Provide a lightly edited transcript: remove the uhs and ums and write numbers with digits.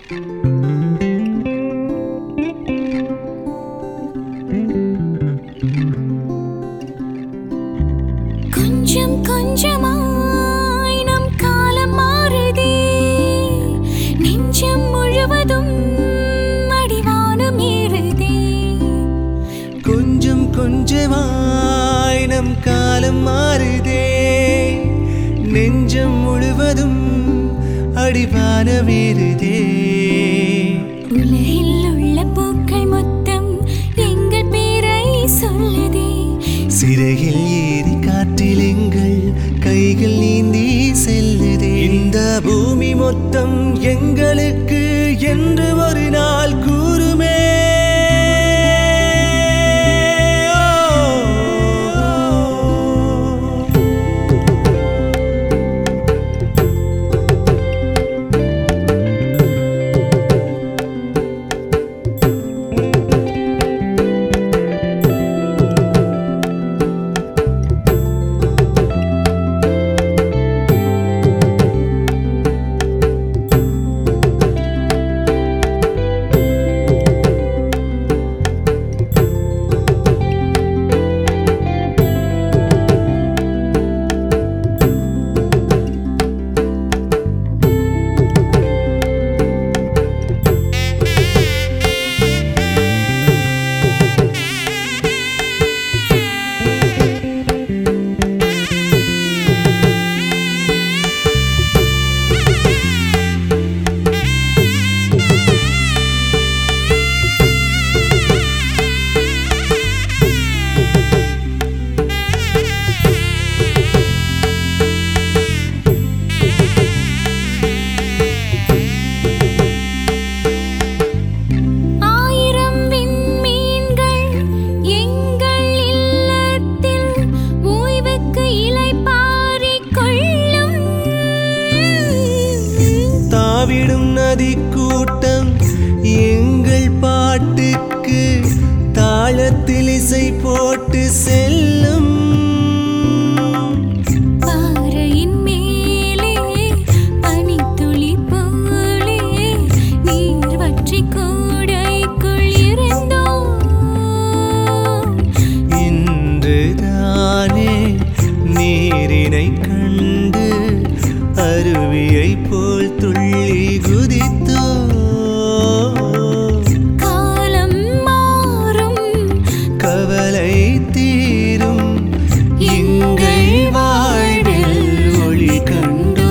கொஞ்சம் கொஞ்சமாய் நம் காலம் மாறுதே, நெஞ்சம் முழுவதும் அடிவானம் ஏறுதே. கொஞ்சம் கொஞ்சமாய் நம் காலம் மாறுதே, நெஞ்சம் முழுவதும் அடிவானம் ஏறுதே. உலகில் உள்ள பூக்கள் மொத்தம் எங்கள் பேரை சொல்லுதே, சிறையில் ஏறி காற்றில் எங்கள் கைகள் நீந்தி செல்லுதே. இந்த பூமி மொத்தம் எங்களுக்கு என்று ஒரு நாள் கூறுமே. தாவிடும் நதி கூட்டம் எங்கள் பாட்டுக்கு தாளத்தில் இசை போட்டு செல்லும். பாறையின் மேலே பனித்துளி போலே நீர் வற்றி கூடைக்குள் இருந்தோம். இன்றுதானே நீரினை கண்டு அருவியை போல் துள்ளி குதித்தோ. காலம் மாறும், கவலை தீரும், எங்கள் வாழ்வில் ஒளி கண்டோ.